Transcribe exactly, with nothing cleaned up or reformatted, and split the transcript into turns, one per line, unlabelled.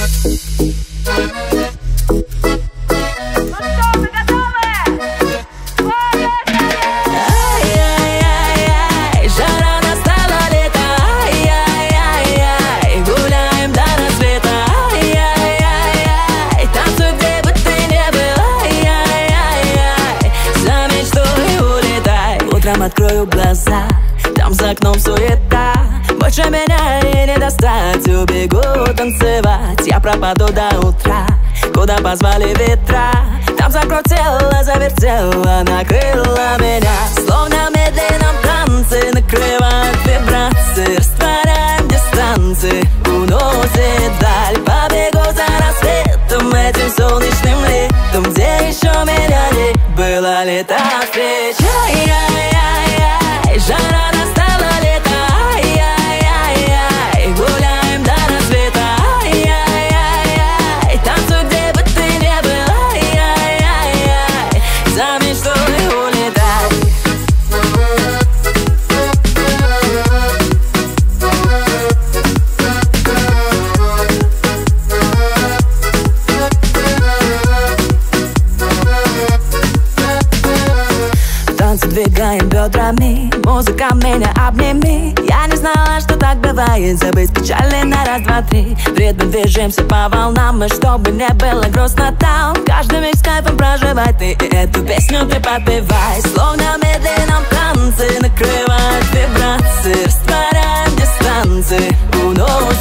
Открою глаза, там за окном суета. Больше меня и не достать, убегу танцевать. Я пропаду до утра, куда позвали ветра. Там закрутила, завертела, накрыла меня. Словно в медленном танце накрывают вибрации. Растворяем дистанции, уносит вдаль. Побегу за рассветом, этим солнечным летом, где еще миллионы было лето встреч. Жара настала, лето, ай-яй-яй-яй. Гуляем до рассвета, ай-яй-яй-яй. Танцуй, где бы ты не был, ай-яй-яй-яй. За мечтой улетай. Танцы двигаем бедрами, музыка меня обними. Я не знала, что так бывает, забыть печали на раз, два, три. В ритме движемся по волнам, и чтобы не было грустно там, каждый миг с кайфом проживай ты, и эту песню ты подпевай. Словно в медленном танце накрывают вибрации. Растворяем дистанции, уносит